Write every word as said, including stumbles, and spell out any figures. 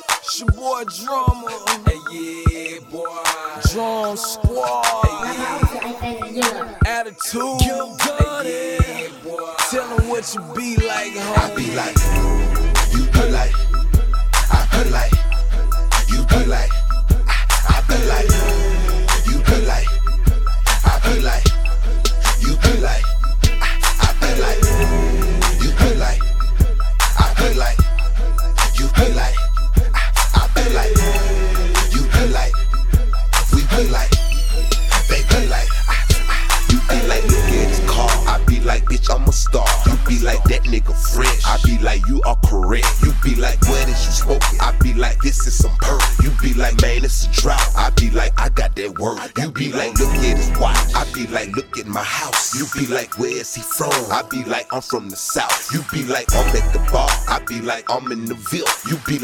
It's your boy Drama. Hey, yeah, boy. Drum Squad. Hey, yeah. Attitude. Hey, yeah, boy. Tell them what you be like, homie. I be like, you be like, I be like, you be like, I, I be like, you be like, I be like, you be like, I, I be like, you be like, I be like, you be like, I, I be like, you be like, we be like, they be like, I, I, you be like, look at this car. I be like, bitch, I'm a star. You be like, that nigga fresh. I be like, you are correct. You be like, what is you smoking? I be like, this is some perk. You be like, man, it's a drought. I be like, I got that work. You be like, look at his watch. I be like, look at my house. You be like, where is he from? I be like, I'm from the south. You be like, I'm at the bar. I be like, I'm in the Ville. You be